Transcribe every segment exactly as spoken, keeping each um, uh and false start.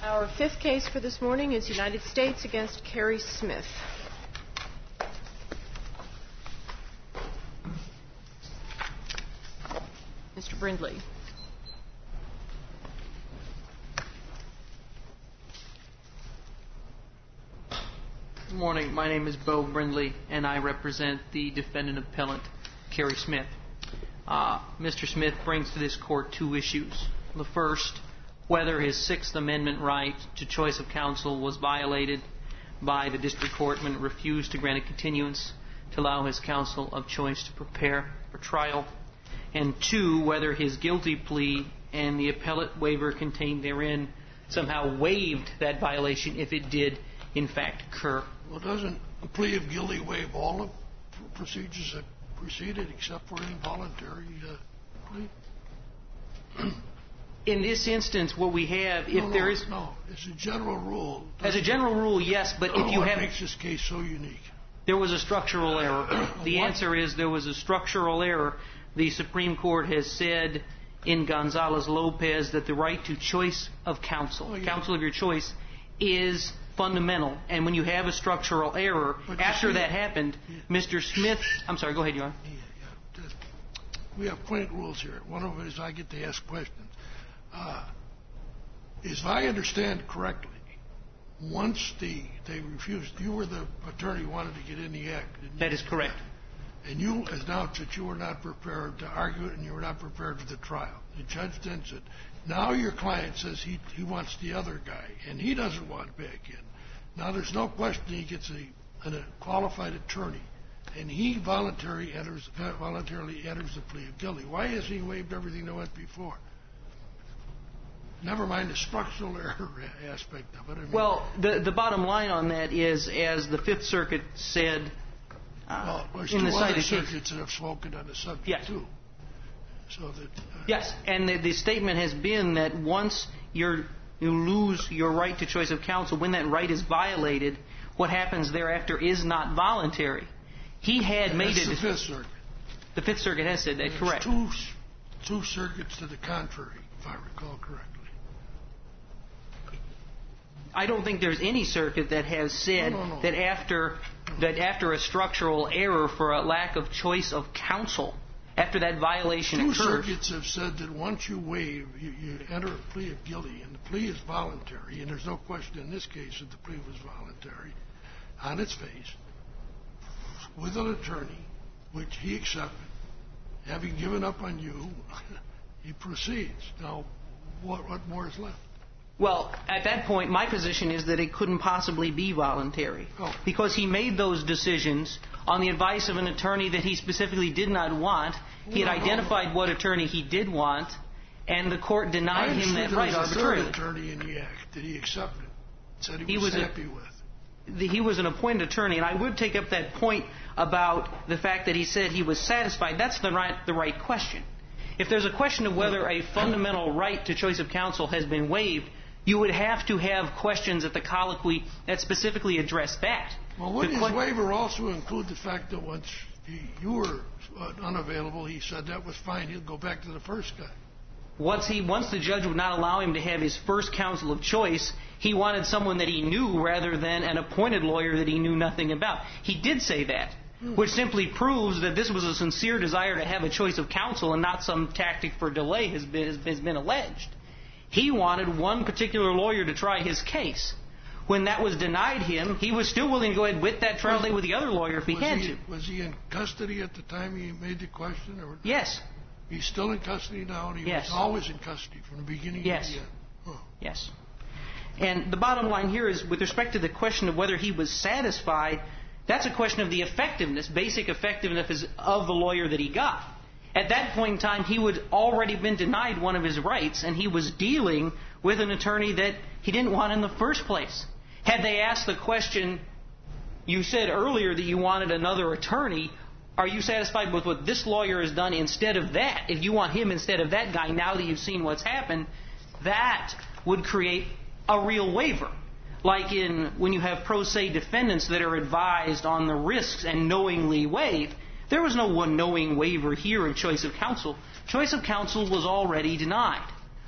Our fifth case for this morning is United States against Kerry Smith. Mister Brindley. Good morning. My name is Beau Brindley, and I represent the defendant appellant, Kerry Smith. Uh, Mister Smith brings to this court two issues. The first, whether his Sixth Amendment right to choice of counsel was violated by the district court when it refused to grant a continuance to allow his counsel of choice to prepare for trial. And two, whether his guilty plea and the appellate waiver contained therein somehow waived that violation if it did, in fact, occur. Well, doesn't a plea of guilty waive all the procedures that preceded except for an involuntary uh, plea? In this instance, what we have, if no, no, there is... No, it's a general rule. As a general rule, yes, but no, if you what have... What makes this case so unique? There was a structural error. The What? answer is there was a structural error. The Supreme Court has said in Gonzalez-Lopez that the right to choice of counsel, oh, yeah. counsel of your choice, is fundamental. And when you have a structural error, but after see, that happened, yeah. Mister Smith... I'm sorry, go ahead, Your Honor. Yeah, yeah. We have point rules here. One of them is I get to ask questions. Uh, if I understand correctly, once the they refused, you were the attorney who wanted to get in the act. Didn't That you? is correct. And you announced that you were not prepared to argue it and you were not prepared for the trial. The judge then said, now your client says he he wants the other guy and he doesn't want back in. Now there's no question he gets a, a qualified attorney and he voluntarily enters, voluntarily enters the plea of guilty. Why hasn't he waived everything that went before? Never mind the structural error aspect of it. I mean, well, the the bottom line on that is, as the Fifth Circuit said uh, well, in the cited case, circuits that have spoken on the subject yes. too. So that uh, yes, and the, the statement has been that once you're you lose your right to choice of counsel, when that right is violated, what happens thereafter is not voluntary. He had and made that's it. the Fifth Circuit. The Fifth Circuit has said that. There's correct. Two two circuits to the contrary, if I recall correctly. I don't think there's any circuit that has said no, no, no. that after that after a structural error for a lack of choice of counsel, after that violation Two occurs. Two circuits have said that once you waive, you, you enter a plea of guilty, and the plea is voluntary, and there's no question in this case that the plea was voluntary, on its face, with an attorney, which he accepted. Having given up on you, he proceeds. Now, what, what more is left? Well, at that point, my position is that it couldn't possibly be voluntary. Oh. Because he made those decisions on the advice of an attorney that he specifically did not want. He had no, identified no. what attorney he did want, and the court denied him that right arbitrarily. I understood there was a third attorney in the act that he accepted, said he, he was, was happy a, with. The, he was an appointed attorney, and I would take up that point about the fact that he said he was satisfied. That's the right, the right question. If there's a question of whether a fundamental right to choice of counsel has been waived, you would have to have questions at the colloquy that specifically address that. Well, wouldn't the his que- waiver also include the fact that once he, you were uh, unavailable, he said that was fine, he'll go back to the first guy? Once he, once the judge would not allow him to have his first counsel of choice, he wanted someone that he knew rather than an appointed lawyer that he knew nothing about. He did say that, hmm. which simply proves that this was a sincere desire to have a choice of counsel and not some tactic for delay has been, has been alleged. He wanted one particular lawyer to try his case. When that was denied him, he was still willing to go ahead with that trial date with the other lawyer if he had to. Was he in custody at the time he made the question? Or Yes. He's still in custody now, and he yes. was always in custody from the beginning yes. to the end. Oh. Yes. And the bottom line here is, with respect to the question of whether he was satisfied, that's a question of the effectiveness, basic effectiveness of the lawyer that he got. At that point in time, he would already been denied one of his rights, and he was dealing with an attorney that he didn't want in the first place. Had they asked the question, you said earlier that you wanted another attorney, are you satisfied with what this lawyer has done instead of that? If you want him instead of that guy, now that you've seen what's happened, that would create a real waiver. Like in when you have pro se defendants that are advised on the risks and knowingly waive. There was no one knowing waiver here in choice of counsel. Choice of counsel was already denied.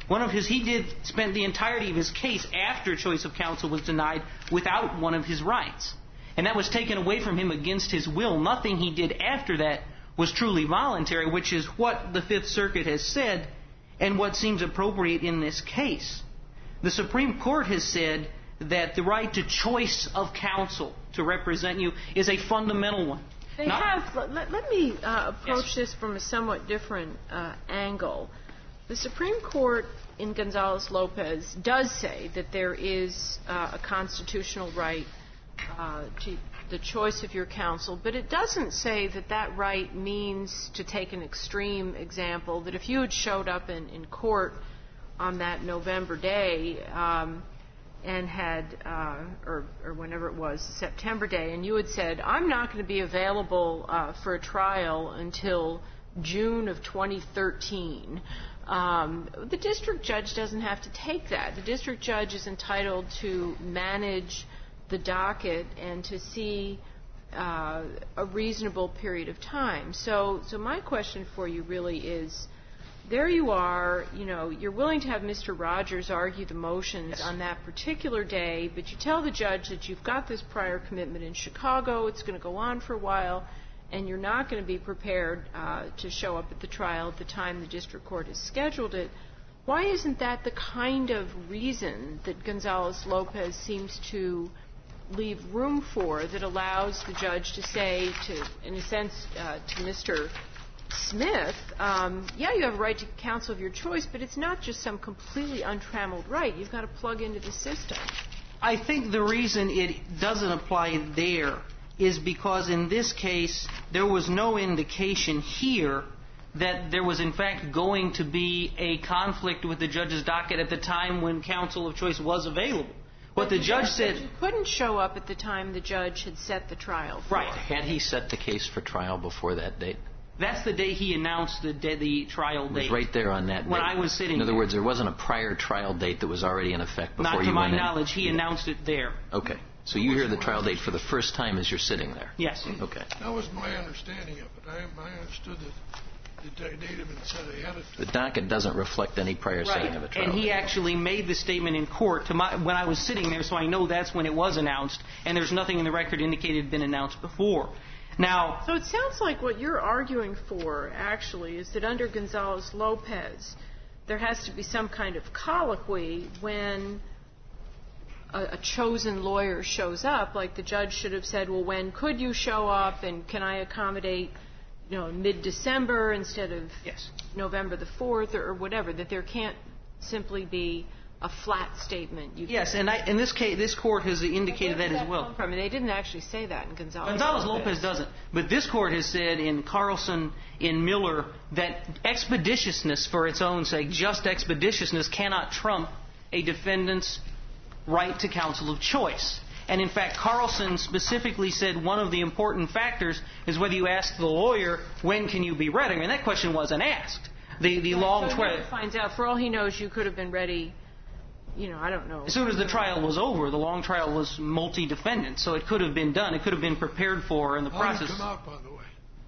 One of his, he did spend the entirety of his case after choice of counsel was denied without one of his rights. And that was taken away from him against his will. Nothing he did after that was truly voluntary, which is what the Fifth Circuit has said and what seems appropriate in this case. The Supreme Court has said that the right to choice of counsel to represent you is a fundamental one. They Not, have. Let, let me uh, approach yes. this from a somewhat different uh, angle. The Supreme Court in Gonzales-Lopez does say that there is uh, a constitutional right uh, to the choice of your counsel, but it doesn't say that that right means, to take an extreme example, that if you had showed up in, in court on that November day um, and had, uh, or, or whenever it was, September day, and you had said, I'm not going to be available uh, for a trial until June of twenty thirteen, um, the district judge doesn't have to take that. The district judge is entitled to manage the docket and to see uh, a reasonable period of time. So, so my question for you really is, there you are, you know, you're willing to have Mister Rogers argue the motions yes. on that particular day, but you tell the judge that you've got this prior commitment in Chicago, it's going to go on for a while, and you're not going to be prepared uh, to show up at the trial at the time the district court has scheduled it. Why isn't that the kind of reason that Gonzales-Lopez seems to leave room for, that allows the judge to say, to, in a sense, uh, to Mister Smith, um, yeah, you have a right to counsel of your choice, but it's not just some completely untrammeled right. You've got to plug into the system. I think the reason it doesn't apply there is because in this case there was no indication here that there was in fact going to be a conflict with the judge's docket at the time when counsel of choice was available. What the judge said... You couldn't show up at the time the judge had set the trial for. Right. Had he set the case for trial before that date? That's the day he announced the, day, the trial date. It was right there on that date. When I was sitting In other there. words, there wasn't a prior trial date that was already in effect before you went in? Not to my knowledge. He announced it there. Okay. So you hear the trial date for the first time as you're sitting there? Yes. Okay. That was my understanding of it. I, I understood that the date had been set ahead of time. The docket doesn't reflect any prior Right. setting of a trial And he date. actually made the statement in court to my, when I was sitting there, so I know that's when it was announced, and there's nothing in the record indicated it had been announced before. Now, so it sounds like what you're arguing for, actually, is that under Gonzales-Lopez, there has to be some kind of colloquy when a, a chosen lawyer shows up. Like the judge should have said, well, when could you show up, and can I accommodate, you know, mid-December instead of yes. November the fourth, or, or whatever, that there can't simply be a flat statement. You yes, and I, in this case, this court has indicated that, that as well. come from? They didn't actually say that in Gonzales. Gonzales-Lopez doesn't. But this court has said in Carlson, in Miller, that expeditiousness for its own sake, just expeditiousness, cannot trump a defendant's right to counsel of choice. And in fact, Carlson specifically said one of the important factors is whether you ask the lawyer, when can you be ready? I mean, that question wasn't asked. The, the right, long so trial finds out, for all he knows, you could have been ready. You know, I don't know. As soon as the trial was over, the long trial was multi-defendant, so it could have been done. It could have been prepared for in the How process. did it come out, by the way?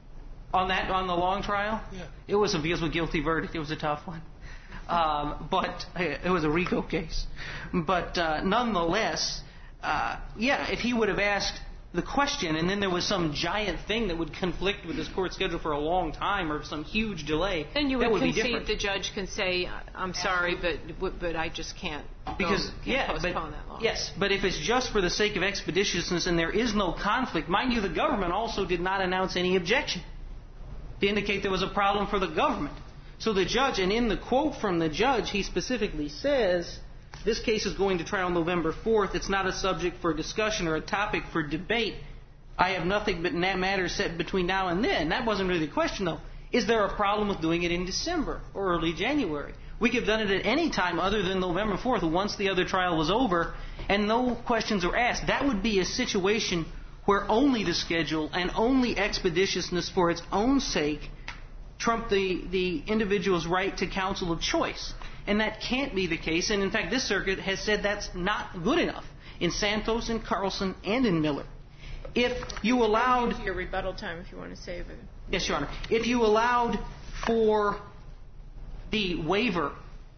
On that, on the long trial? Yeah. It was a because of guilty verdict. It was a tough one. Um, but it was a RICO case. But uh, nonetheless, uh, yeah, if he would have asked the question and then there was some giant thing that would conflict with his court schedule for a long time or some huge delay, then you that would would be concede different. the judge can say, I'm sorry, but but I just can't Because go, can't yeah, postpone but, that long. yes, but if it's just for the sake of expeditiousness and there is no conflict, mind you, the government also did not announce any objection to indicate there was a problem for the government. So the judge, and in the quote from the judge, he specifically says, this case is going to trial November fourth. It's not a subject for discussion or a topic for debate. I have nothing but matters set between now and then. That wasn't really the question, though. Is there a problem with doing it in December or early January? We could have done it at any time other than November fourth, once the other trial was over, and no questions were asked. That would be a situation where only the schedule and only expeditiousness for its own sake trump the, the individual's right to counsel of choice. And that can't be the case. And in fact, this circuit has said that's not good enough in Santos, in Carlson, and in Miller. If you allowed... Your rebuttal time, if you want to save it. Yes, Your Honor. If you allowed for the waiver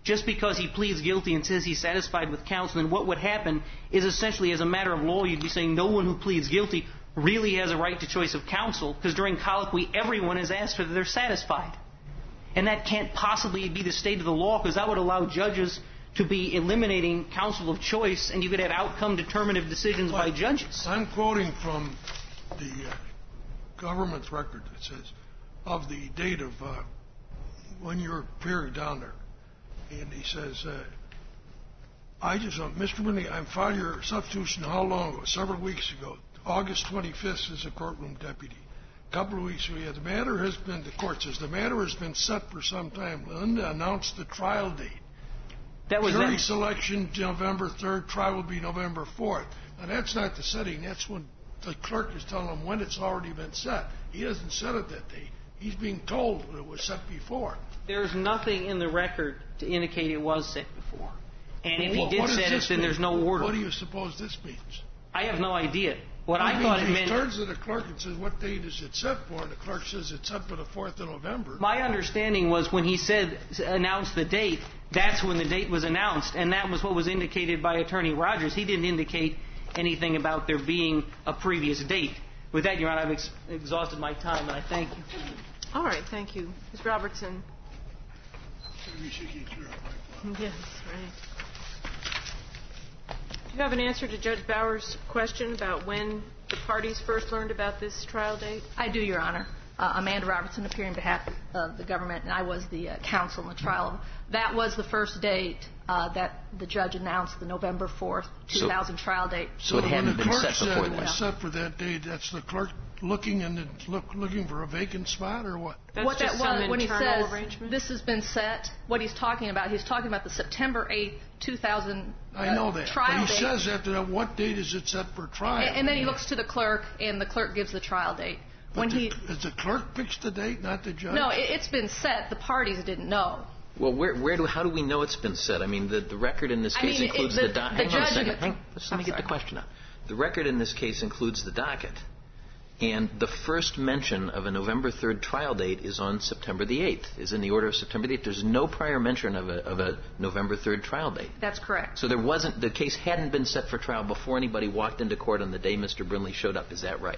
just because he pleads guilty and says he's satisfied with counsel, then what would happen is essentially, as a matter of law, you'd be saying no one who pleads guilty really has a right to choice of counsel, because during colloquy, everyone is asked whether they're satisfied. And that can't possibly be the state of the law, because that would allow judges to be eliminating counsel of choice, and you could have outcome-determinative decisions by judges. I'm quoting from the uh, government's record that says, of the date of uh, when you're appearing down there. And he says, uh, I just, uh, Mister Brindley, I filed your substitution how long ago? Several weeks ago. August twenty-fifth as a courtroom deputy. A couple of weeks ago, yeah, the matter has been, the court says, the matter has been set for some time. Linda announced the trial date. That was Jury that. selection November third, trial will be November fourth. Now, that's not the setting. That's when the clerk is telling him when it's already been set. He hasn't set it that day. He's being told that it was set before. There's nothing in the record to indicate it was set before. And if Well, he what did does set it, this then mean? there's no order. What do you suppose this means? I have no idea. What I I mean, thought it he meant... turns to the clerk and says, what date is it set for? And the clerk says it's set for the fourth of November. My understanding was when he said, announced the date, that's when the date was announced, and that was what was indicated by Attorney Rogers. He didn't indicate anything about there being a previous date. With that, Your Honor, I've ex- exhausted my time, and I thank you. All right, thank you. Miz Robertson. Maybe she can clear up my file. Yes, right. Do you have an answer to Judge Bauer's question about when the parties first learned about this trial date? I do, Your Honor. Uh, Amanda Robertson, appearing on behalf of the government, and I was the uh, counsel in the trial. That was the first date uh, that the judge announced, the November fourth, two thousand so, trial date. So it hadn't been set before when the clerk said it that. was set for that date, that's the clerk looking and look, looking for a vacant spot, or what? That's what just that some was, when he internal says arrangement? This has been set, what he's talking about, he's talking about the September eighth, two thousand uh, I know that. trial but he date. says after that, what date is it set for trial? And, and then he looks to the clerk, and the clerk gives the trial date. But When the, he has the clerk fixed the date, not the judge? No, it, it's been set. The parties didn't know. Well, where, where do, how do we know it's been set? I mean, the, the record in this I case mean, includes it, the, the docket. the Hang on a judge second. the, Hang, just let I'm me get sorry. the question out. The record in this case includes the docket. And the first mention of a November third trial date is on September the eighth, is in the order of September the eighth. There's no prior mention of a, of a November third trial date. That's correct. So there wasn't, the case hadn't been set for trial before anybody walked into court on the day Mister Brindley showed up. Is that right?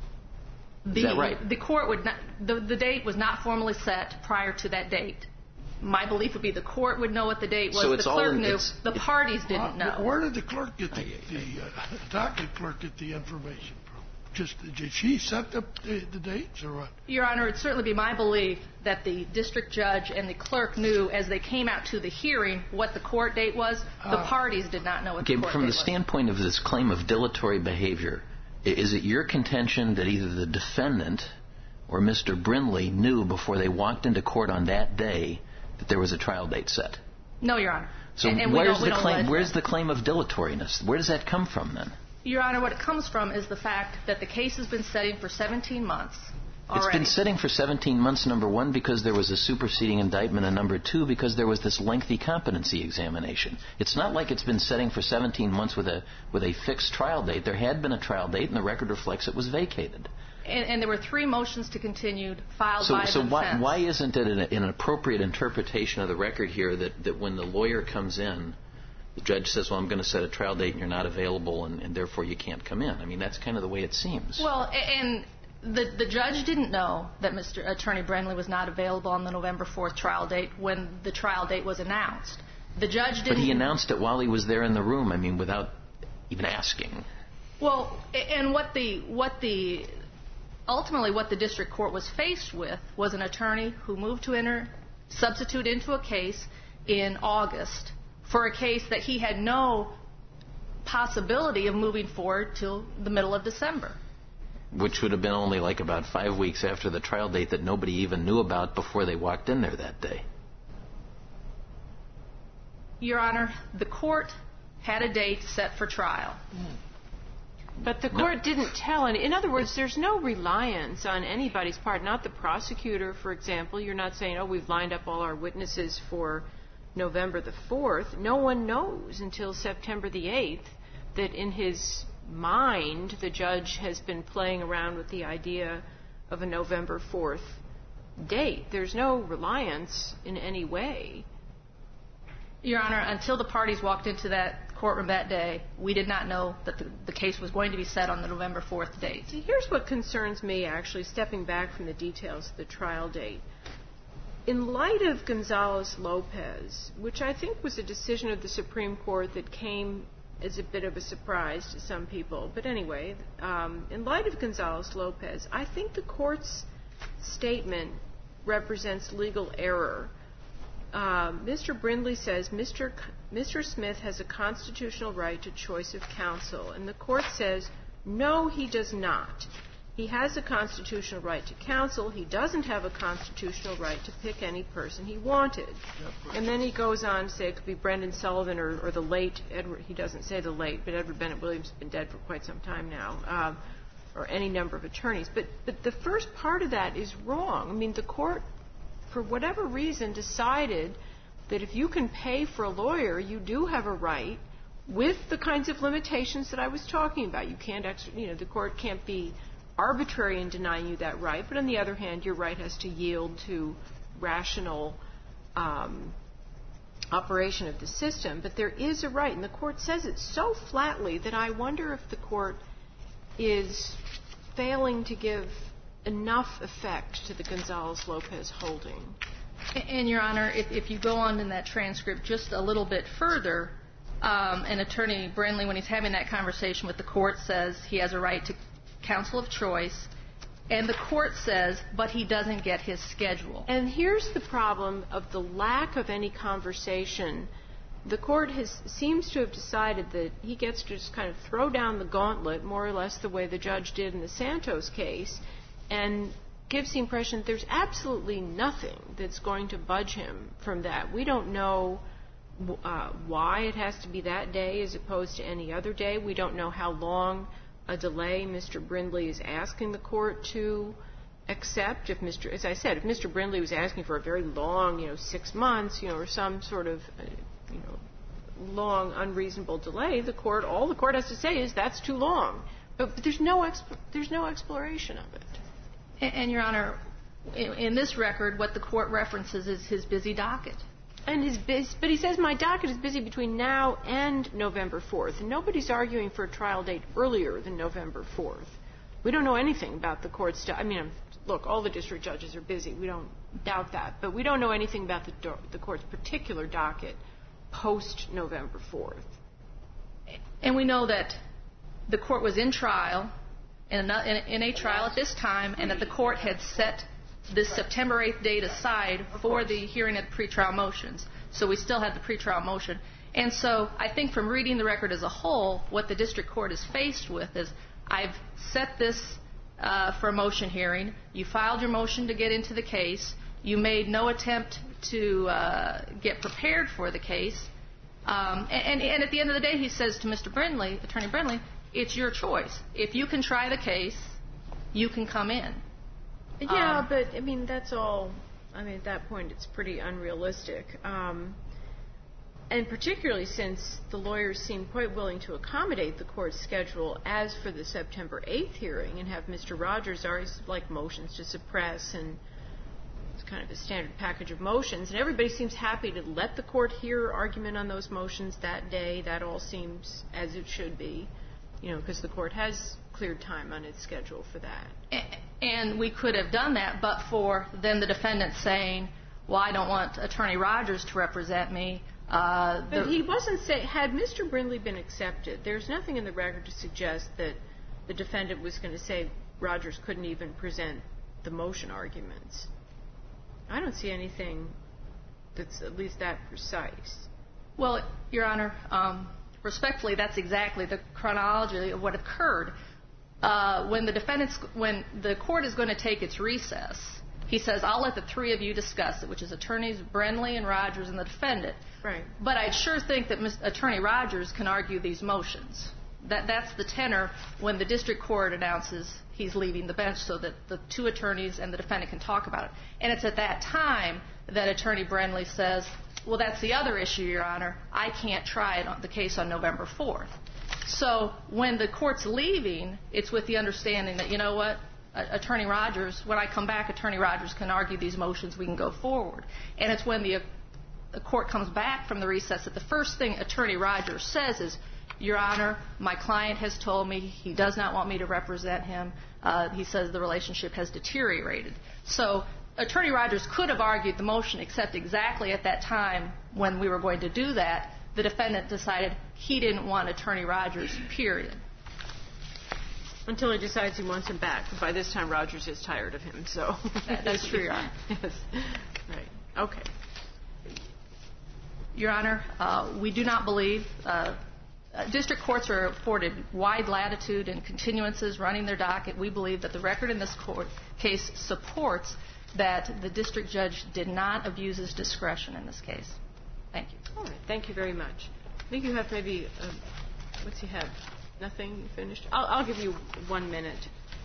The, Is that right? The court would not, the, the date was not formally set prior to that date. My belief would be the court would know what the date was. So it's the all clerk in- knew. it's- The parties didn't Uh, know. Where did the clerk get the, the uh, docket clerk get the information from? Just did she set the, the, the dates or what? Your Honor, it'd certainly be my belief that the district judge and the clerk knew as they came out to the hearing what the court date was. The Uh, parties did not know what Okay, the court from date the was. standpoint of this claim of dilatory behavior, i- is it your contention that either the defendant or Mister Brindley knew before they walked into court on that day that there was a trial date set? No, Your Honor. So and, and we where's don't, we the don't claim? allege Where's that. the claim of dilatoriness? Where does that come from then? Your Honor, what it comes from is the fact that the case has been setting for seventeen months already. It's been sitting for seventeen months, number one, because there was a superseding indictment, and number two, because there was this lengthy competency examination. It's not like it's been setting for seventeen months with a with a fixed trial date. There had been a trial date, and the record reflects it was vacated. And, and there were three motions to continue filed So, by so the why, defense. why isn't it an, an appropriate interpretation of the record here that, that when the lawyer comes in, the judge says, well, I'm going to set a trial date and you're not available, and, and therefore you can't come in? I mean, that's kind of the way it seems. Well, a- and the the judge didn't know that Mister Attorney Brindley was not available on the November fourth trial date when the trial date was announced. The judge didn't. But he announced it while he was there in the room, I mean, without even asking. Well, a- and what the what the ultimately what the district court was faced with was an attorney who moved to enter substitute into a case in August for a case that he had no possibility of moving forward till the middle of December. Which would have been only like about five weeks after the trial date that nobody even knew about before they walked in there that day. Your Honor, the court had a date set for trial. But the court didn't tell any. In other words, there's no reliance on anybody's part, not the prosecutor, for example. You're not saying, oh, we've lined up all our witnesses for November the fourth. No one knows until September the eighth that in his mind the judge has been playing around with the idea of a November fourth date. There's no reliance in any way. Your Honor, until the parties walked into that courtroom that day, we did not know that the, the case was going to be set on the November fourth date. See, here's what concerns me, actually, stepping back from the details of the trial date. In light of Gonzalez-Lopez, which I think was a decision of the Supreme Court that came as a bit of a surprise to some people, but anyway, um, in light of Gonzalez-Lopez, I think the Court's statement represents legal error. Uh, Mister Brindley says Mister C- Mister Smith has a constitutional right to choice of counsel, and the Court says, no, he does not. He has a constitutional right to counsel. He doesn't have a constitutional right to pick any person he wanted. Yep. And then he goes on to say it could be Brendan Sullivan or, or the late Edward. He doesn't say the late, but Edward Bennett Williams has been dead for quite some time now, um, or any number of attorneys. But, but the first part of that is wrong. I mean, the Court, for whatever reason, decided that if you can pay for a lawyer, you do have a right with the kinds of limitations that I was talking about. You can't, ex- you know, the Court can't be arbitrary in denying you that right, but on the other hand, your right has to yield to rational um, operation of the system. But there is a right, and the Court says it so flatly that I wonder if the Court is failing to give enough effect to the Gonzalez-Lopez holding. And, Your Honor, if, if you go on in that transcript just a little bit further, um, and Attorney Brindley, when he's having that conversation with the Court, says he has a right to counsel of choice, and the Court says, but he doesn't get his schedule. And here's the problem of the lack of any conversation. The Court has seems to have decided that he gets to just kind of throw down the gauntlet, more or less the way the judge did in the Santos case, and gives the impression that there's absolutely nothing that's going to budge him from that. We don't know uh, why it has to be that day as opposed to any other day. We don't know how long a delay Mister Brindley is asking the Court to accept. If Mister As I said, if Mister Brindley was asking for a very long, you know, six months, you know, or some sort of, uh, you know, long, unreasonable delay, the Court, all the Court has to say is that's too long. But, but there's no exp- there's no exploration of it. And, and Your Honor, in, in this record, what the Court references is his busy docket. And his biz- but he says my docket is busy between now and November fourth, and nobody's arguing for a trial date earlier than November fourth. We don't know anything about the Court's. Do- I mean, look, all the district judges are busy. We don't doubt that, but we don't know anything about the, do- the Court's particular docket post November fourth. And we know that the Court was in trial, in a, in a trial at this time, and that the Court had set this September eighth date aside for the hearing of the pretrial motions. So we still had the pretrial motion. And so I think from reading the record as a whole, what the district court is faced with is, I've set this uh, for a motion hearing. You filed your motion to get into the case. You made no attempt to uh, get prepared for the case. Um, and, and at the end of the day, he says to Mister Brindley, Attorney Brindley, it's your choice. If you can try the case, you can come in. Yeah, um, but, I mean, that's all, I mean, at that point, it's pretty unrealistic. Um, and particularly since the lawyers seem quite willing to accommodate the Court's schedule as for the September eighth hearing and have Mister Rogers already, like, motions to suppress, and it's kind of a standard package of motions. And everybody seems happy to let the Court hear argument on those motions that day. That all seems as it should be, you know, because the Court has cleared time on its schedule for that. And we could have done that, but for then the defendant saying, well, I don't want Attorney Rogers to represent me. Uh, but he wasn't saying, had Mister Brindley been accepted, there's nothing in the record to suggest that the defendant was going to say Rogers couldn't even present the motion arguments. I don't see anything that's at least that precise. Well, Your Honor, um, respectfully, that's exactly the chronology of what occurred. Uh, when the defendant's, when the Court is going to take its recess, he says, I'll let the three of you discuss it, which is Attorneys Brindley and Rogers and the defendant. Right. But I sure think that Miz Attorney Rogers can argue these motions. That, that's the tenor when the district court announces he's leaving the bench so that the two attorneys and the defendant can talk about it. And it's at that time that Attorney Brindley says, well, that's the other issue, Your Honor. I can't try it on the case on November fourth. So when the Court's leaving, it's with the understanding that, you know what, Attorney Rogers, when I come back, Attorney Rogers can argue these motions, we can go forward. And it's when the the court comes back from the recess, that the first thing Attorney Rogers says is, Your Honor, my client has told me he does not want me to represent him. Uh, he says the relationship has deteriorated. So Attorney Rogers could have argued the motion, except exactly at that time when we were going to do that, the defendant decided he didn't want Attorney Rogers, period. Until he decides he wants him back. By this time, Rogers is tired of him, so. That, that's true, Your Honor. Yes. Right. Okay. Your Honor, uh, we do not believe uh, district courts are afforded wide latitude and continuances running their docket. We believe that the record in this court case supports that the district judge did not abuse his discretion in this case. Thank you. All right. Thank you very much. I think you have maybe, uh, what's he have? Nothing? You finished? I'll, I'll give you one minute.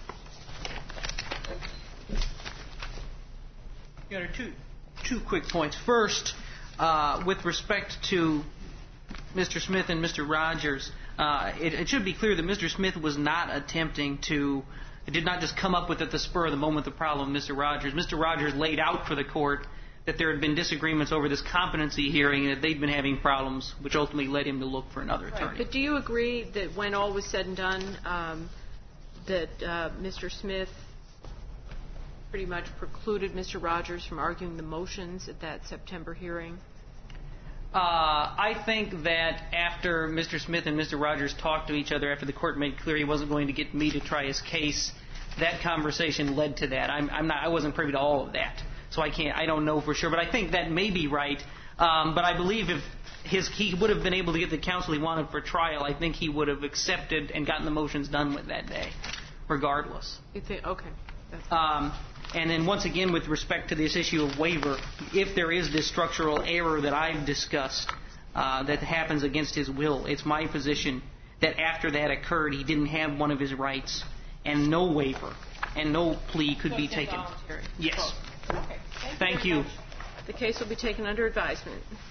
Your Honor, two, two quick points. First, uh, with respect to Mister Smith and Mister Rogers, uh, it, it should be clear that Mister Smith was not attempting to, did not just come up with at the spur of the moment the problem, Mister Rogers. Mister Rogers laid out for the court that there had been disagreements over this competency hearing and that they'd been having problems, which ultimately led him to look for another attorney. Right. But do you agree that when all was said and done, um, that uh, Mister Smith pretty much precluded Mister Rogers from arguing the motions at that September hearing? Uh, I think that after Mister Smith and Mister Rogers talked to each other, after the court made clear he wasn't going to get me to try his case, that conversation led to that. I'm, I'm not, I wasn't privy to all of that, so I can't, I don't know for sure. But I think that may be right. Um, but I believe if his, he would have been able to get the counsel he wanted for trial, I think he would have accepted and gotten the motions done with that day, regardless. You think? Okay. That's Um, and then once again, with respect to this issue of waiver, if there is this structural error that I've discussed uh, that happens against his will, it's my position that after that occurred, he didn't have one of his rights, and no waiver and no plea could be taken. Voluntary. Yes. Okay. Thank, Thank you. you. The case will be taken under advisement.